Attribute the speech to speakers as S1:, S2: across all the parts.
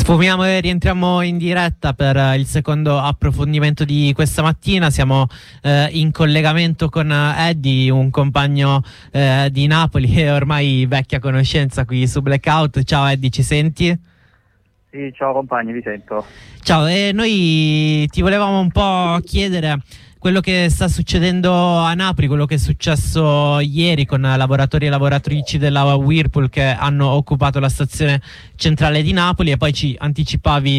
S1: Sfumiamo e rientriamo in diretta per il secondo approfondimento di questa mattina. Siamo in collegamento con Eddie, un compagno di Napoli e ormai vecchia conoscenza qui su Blackout. Ciao Eddie, ci senti?
S2: Sì, ciao compagni, vi sento.
S1: Ciao, e noi ti volevamo un po' chiedere quello che sta succedendo a Napoli, quello che è successo ieri con lavoratori e lavoratrici della Whirlpool che hanno occupato la stazione centrale di Napoli, e poi ci anticipavi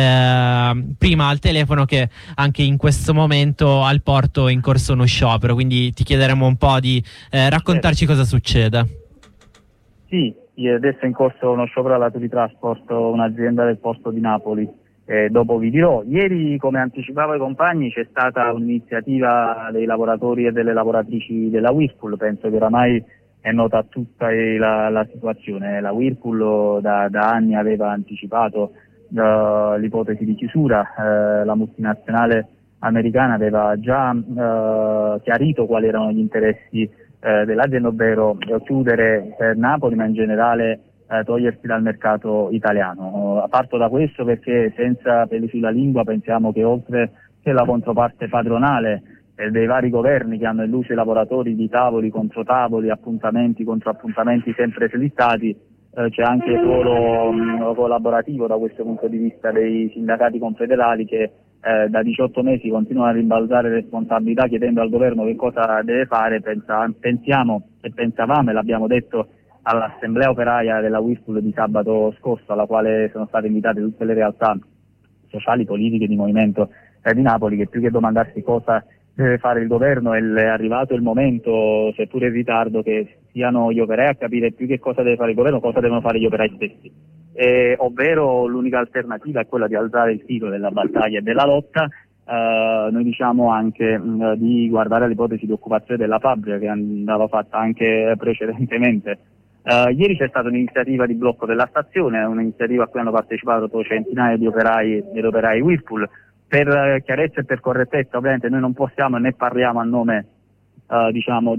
S1: prima al telefono che anche in questo momento al porto è in corso uno sciopero, quindi ti chiederemo un po' di raccontarci cosa succede.
S2: Sì, adesso è in corso uno sciopero alla Turitrasport, un'azienda del porto di Napoli. Dopo vi dirò, ieri, come anticipavo ai compagni, c'è stata un'iniziativa dei lavoratori e delle lavoratrici della Whirlpool. Penso che oramai è nota a tutta la situazione. La Whirlpool da anni aveva anticipato l'ipotesi di chiusura, la multinazionale americana aveva già chiarito quali erano gli interessi dell'azienda, ovvero chiudere per Napoli, ma in generale togliersi dal mercato italiano. Parto da questo perché, senza peli sulla lingua, pensiamo che oltre che la controparte padronale dei vari governi che hanno illuso i lavoratori di tavoli contro tavoli, appuntamenti contro appuntamenti sempre slittati, c'è anche il ruolo collaborativo da questo punto di vista dei sindacati confederali che da 18 mesi continuano a rimbalzare responsabilità chiedendo al governo che cosa deve fare. Pensiamo e pensavamo, e l'abbiamo detto all'assemblea operaia della Whirlpool di sabato scorso, alla quale sono state invitate tutte le realtà sociali, politiche di movimento di Napoli, che più che domandarsi cosa deve fare il governo è arrivato il momento, seppure in ritardo, che siano gli operai a capire più che cosa deve fare il governo, cosa devono fare gli operai stessi. Ovvero l'unica alternativa è quella di alzare il tiro della battaglia e della lotta. Noi diciamo anche di guardare all'ipotesi di occupazione della fabbrica che andava fatta anche precedentemente. Ieri c'è stata un'iniziativa di blocco della stazione, un'iniziativa a cui hanno partecipato centinaia di operai ed operai Whirlpool. Per chiarezza e per correttezza, ovviamente noi non possiamo né parliamo a nome diciamo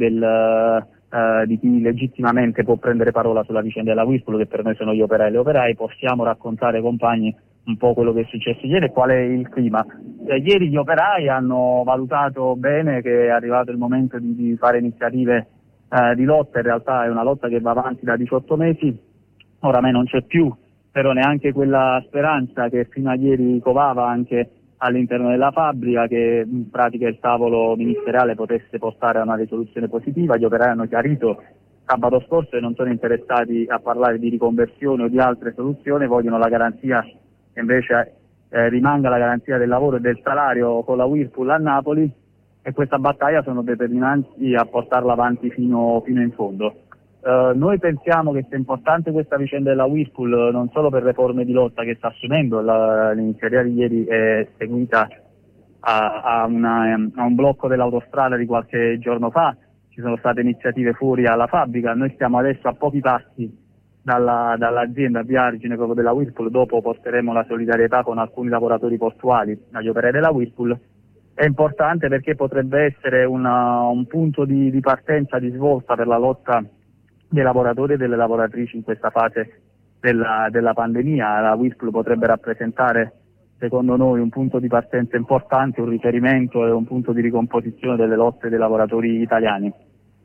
S2: di chi legittimamente può prendere parola sulla vicenda della Whirlpool, che per noi sono gli operai e le operaie. Possiamo raccontare ai compagni un po' quello che è successo ieri e qual è il clima. Ieri gli operai hanno valutato bene che è arrivato il momento di fare iniziative di lotta. In realtà è una lotta che va avanti da 18 mesi, oramai non c'è più però neanche quella speranza che fino a ieri covava anche all'interno della fabbrica, che in pratica il tavolo ministeriale potesse portare a una risoluzione positiva. Gli operai hanno chiarito sabato scorso che non sono interessati a parlare di riconversione o di altre soluzioni, vogliono la garanzia che invece rimanga la garanzia del lavoro e del salario con la Whirlpool a Napoli, e questa battaglia sono determinanti a portarla avanti fino in fondo. Noi pensiamo che sia importante questa vicenda della Whirlpool non solo per le forme di lotta che sta assumendo. L'iniziativa di ieri è seguita a un blocco dell'autostrada di qualche giorno fa, ci sono state iniziative fuori alla fabbrica. Noi stiamo adesso a pochi passi dall'azienda a Viargine proprio della Whirlpool. Dopo porteremo la solidarietà con alcuni lavoratori portuali agli operai della Whirlpool. È importante perché potrebbe essere un punto di partenza, di svolta per la lotta dei lavoratori e delle lavoratrici in questa fase della pandemia. La Whirlpool potrebbe rappresentare, secondo noi, un punto di partenza importante, un riferimento e un punto di ricomposizione delle lotte dei lavoratori italiani.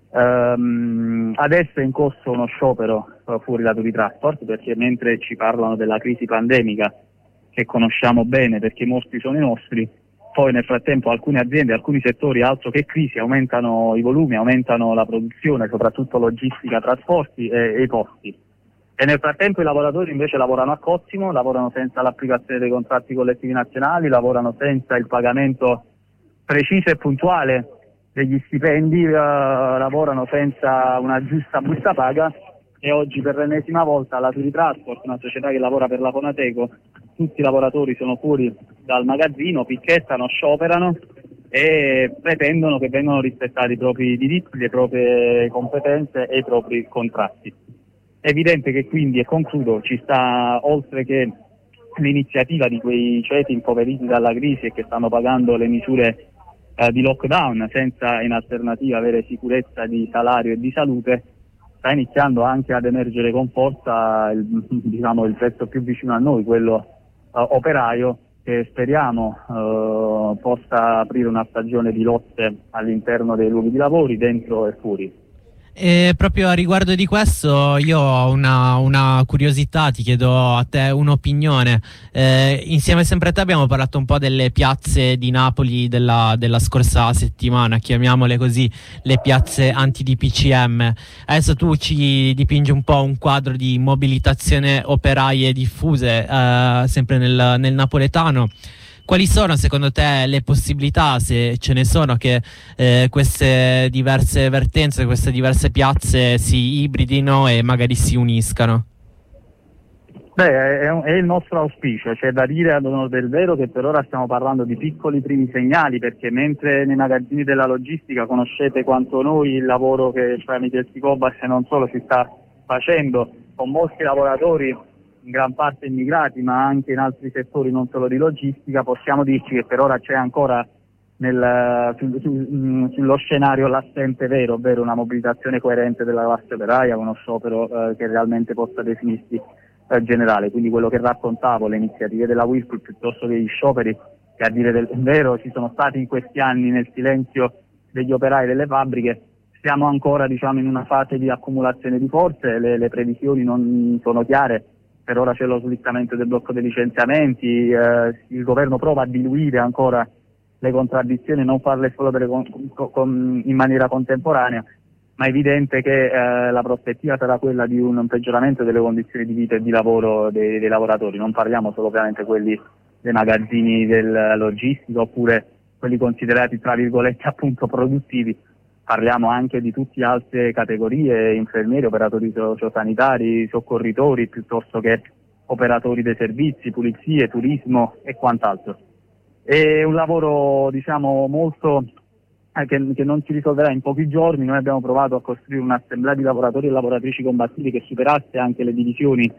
S2: Adesso è in corso uno sciopero fuori da Turitrasport, perché mentre ci parlano della crisi pandemica, che conosciamo bene perché i morti sono i nostri, poi nel frattempo alcune aziende, alcuni settori, altro che crisi, aumentano i volumi, aumentano la produzione, soprattutto logistica, trasporti e i costi. E nel frattempo i lavoratori invece lavorano a cottimo, lavorano senza l'applicazione dei contratti collettivi nazionali, lavorano senza il pagamento preciso e puntuale degli stipendi, lavorano senza una giusta busta paga. E oggi per l'ennesima volta la Turitrasport, una società che lavora per la Fonateco, tutti i lavoratori sono fuori dal magazzino, picchettano, scioperano e pretendono che vengano rispettati i propri diritti, le proprie competenze e i propri contratti. È evidente che quindi, e concludo, ci sta, oltre che l'iniziativa di quei ceti impoveriti dalla crisi e che stanno pagando le misure di lockdown senza in alternativa avere sicurezza di salario e di salute, sta iniziando anche ad emergere con forza il pezzo più vicino a noi, quello operaio, che speriamo possa aprire una stagione di lotte all'interno dei luoghi di lavori, dentro e fuori.
S1: E proprio a riguardo di questo io ho una curiosità, ti chiedo a te un'opinione. Insieme sempre a te abbiamo parlato un po' delle piazze di Napoli della scorsa settimana, chiamiamole così, le piazze anti-DPCM. Adesso tu ci dipingi un po' un quadro di mobilitazione operaie diffuse sempre nel napoletano. Quali sono secondo te le possibilità, se ce ne sono, che queste diverse vertenze, queste diverse piazze si ibridino e magari si uniscano?
S2: Beh, è il nostro auspicio. C'è da dire ad onor del vero che per ora stiamo parlando di piccoli primi segnali, perché mentre nei magazzini della logistica conoscete quanto noi il lavoro che tramite il Cobas e non solo si sta facendo con molti lavoratori, in gran parte immigrati, ma anche in altri settori non solo di logistica, possiamo dirci che per ora c'è ancora sullo scenario l'assente vero, ovvero una mobilitazione coerente della classe operaia, uno sciopero che realmente possa definirsi generale. Quindi quello che raccontavo, le iniziative della Whirlpool piuttosto che gli scioperi, che a dire del vero ci sono stati in questi anni nel silenzio degli operai delle fabbriche, siamo ancora in una fase di accumulazione di forze, le previsioni non sono chiare. Per ora c'è lo slittamento del blocco dei licenziamenti, il governo prova a diluire ancora le contraddizioni, non farle esplodere in maniera contemporanea, ma è evidente che la prospettiva sarà quella di un peggioramento delle condizioni di vita e di lavoro dei lavoratori. Non parliamo solo ovviamente quelli dei magazzini del logistico oppure quelli considerati tra virgolette appunto produttivi. Parliamo anche di tutte altre categorie, infermieri, operatori sociosanitari, soccorritori, piuttosto che operatori dei servizi, pulizie, turismo e quant'altro. È un lavoro molto che non si risolverà in pochi giorni. Noi abbiamo provato a costruire un'assemblea di lavoratori e lavoratrici combattivi che superasse anche le divisioni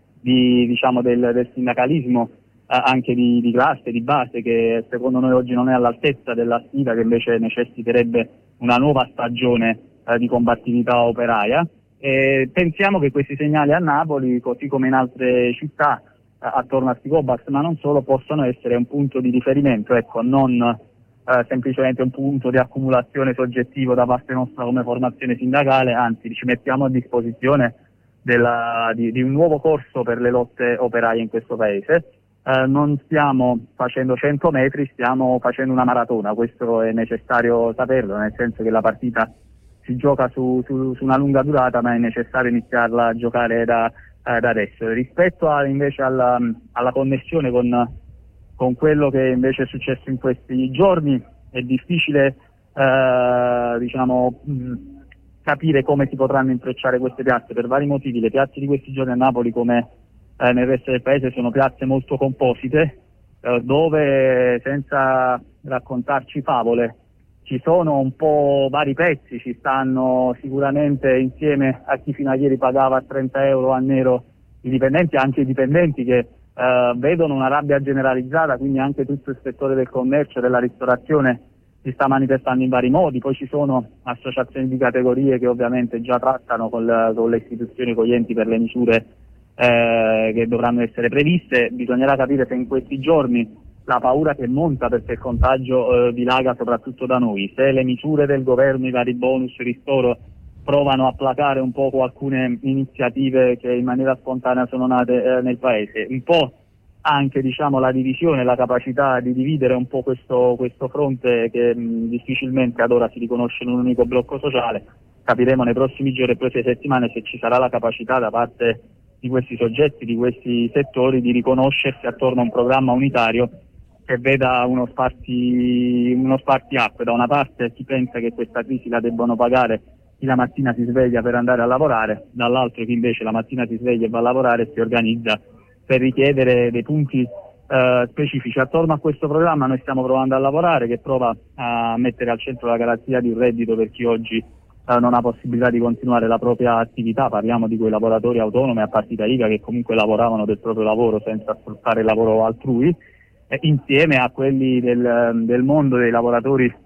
S2: del sindacalismo, anche di classe, di base, che secondo noi oggi non è all'altezza della sfida, che invece necessiterebbe una nuova stagione di combattività operaia. Pensiamo che questi segnali a Napoli, così come in altre città attorno a Cobas, ma non solo, possono essere un punto di riferimento, non semplicemente un punto di accumulazione soggettivo da parte nostra come formazione sindacale, anzi ci mettiamo a disposizione di un nuovo corso per le lotte operaie in questo paese. Non stiamo facendo 100 metri, stiamo facendo una maratona, questo è necessario saperlo, nel senso che la partita si gioca su una lunga durata, ma è necessario iniziarla a giocare da adesso. Rispetto invece alla connessione con quello che invece è successo in questi giorni, è difficile capire come si potranno intrecciare queste piazze per vari motivi. Le piazze di questi giorni a Napoli, come nel resto del paese, sono piazze molto composite, dove, senza raccontarci favole, ci sono un po' vari pezzi. Ci stanno sicuramente, insieme a chi fino a ieri pagava a 30 euro a nero i dipendenti, anche i dipendenti che vedono una rabbia generalizzata, quindi anche tutto il settore del commercio e della ristorazione si sta manifestando in vari modi. Poi ci sono associazioni di categorie che ovviamente già trattano con le istituzioni, con gli enti, per le misure che dovranno essere previste. Bisognerà capire se in questi giorni la paura che monta perché il contagio dilaga soprattutto da noi, se le misure del governo, i vari bonus, ristoro, provano a placare un po' alcune iniziative che in maniera spontanea sono nate nel paese. Un po' anche la divisione, la capacità di dividere un po' questo fronte che difficilmente ad ora si riconosce in un unico blocco sociale. Capiremo nei prossimi giorni e prossime settimane se ci sarà la capacità da parte di questi soggetti, di questi settori, di riconoscersi attorno a un programma unitario che veda uno spartiacque. Da una parte chi pensa che questa crisi la debbano pagare chi la mattina si sveglia per andare a lavorare, dall'altro chi invece la mattina si sveglia e va a lavorare e si organizza per richiedere dei punti specifici. Attorno a questo programma noi stiamo provando a lavorare, che prova a mettere al centro la garanzia di un reddito per chi oggi non ha possibilità di continuare la propria attività. Parliamo di quei lavoratori autonomi a partita IVA che comunque lavoravano del proprio lavoro senza sfruttare il lavoro altrui, insieme a quelli del mondo dei lavoratori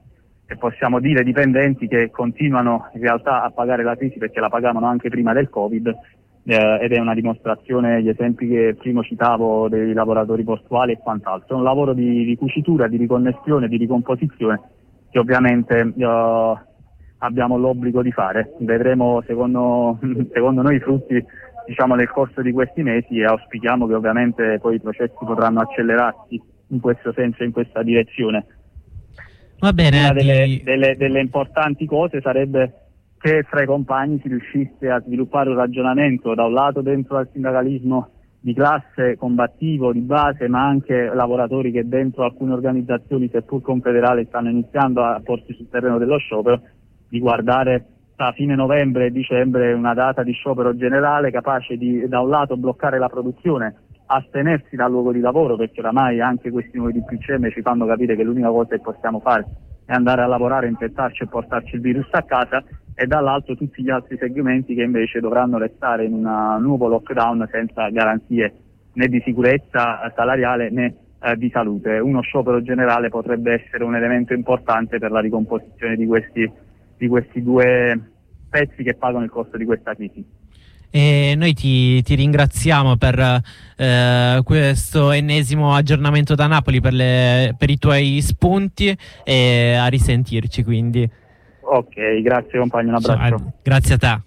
S2: e possiamo dire dipendenti che continuano in realtà a pagare la crisi perché la pagavano anche prima del Covid, ed è una dimostrazione, gli esempi che prima citavo dei lavoratori portuali e quant'altro. È un lavoro di ricucitura, di riconnessione, di ricomposizione che ovviamente abbiamo l'obbligo di fare. Vedremo secondo noi i frutti, diciamo, nel corso di questi mesi, e auspichiamo che ovviamente poi i processi potranno accelerarsi in questo senso e in questa direzione.
S1: Va bene.
S2: Una delle importanti cose sarebbe che fra i compagni si riuscisse a sviluppare un ragionamento, da un lato dentro al sindacalismo di classe combattivo, di base, ma anche lavoratori che dentro alcune organizzazioni, seppur confederali, stanno iniziando a porsi sul terreno dello sciopero, di guardare tra fine novembre e dicembre una data di sciopero generale capace di, da un lato, bloccare la produzione, astenersi dal luogo di lavoro, perché oramai anche questi nuovi DPCM ci fanno capire che l'unica cosa che possiamo fare è andare a lavorare, infettarci e portarci il virus a casa, e dall'altro tutti gli altri segmenti che invece dovranno restare in un nuovo lockdown senza garanzie né di sicurezza salariale né di salute. Uno sciopero generale potrebbe essere un elemento importante per la ricomposizione di questi due pezzi che pagano il costo di questa crisi.
S1: E noi ti ringraziamo per questo ennesimo aggiornamento da Napoli, per i tuoi spunti, e a risentirci quindi.
S2: Ok, grazie compagno, un abbraccio.
S1: Ciao, grazie a te.